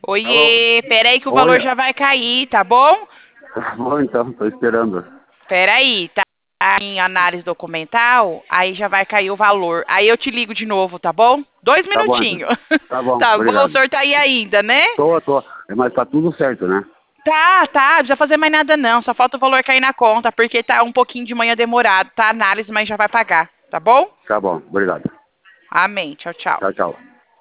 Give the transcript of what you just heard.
Alô? Oiê, peraí que o Oi. valor já vai cair, tá bom? Tá bom, então, tô esperando. Peraí, tá em análise documental, aí já vai cair o valor. Aí eu te ligo de novo, tá bom? Dois Tá bom, então. minutinhos. Tá bom, Tá bom, o obrigado. senhor tá aí ainda, né? Tô. Mas tá tudo certo, né? Tá, não precisa fazer mais nada não, só falta o valor cair na conta, porque tá um pouquinho de manhã demorado, tá? Análise, mas já vai pagar, tá bom? Tá bom, obrigado. Amém, tchau, tchau. Tchau, tchau.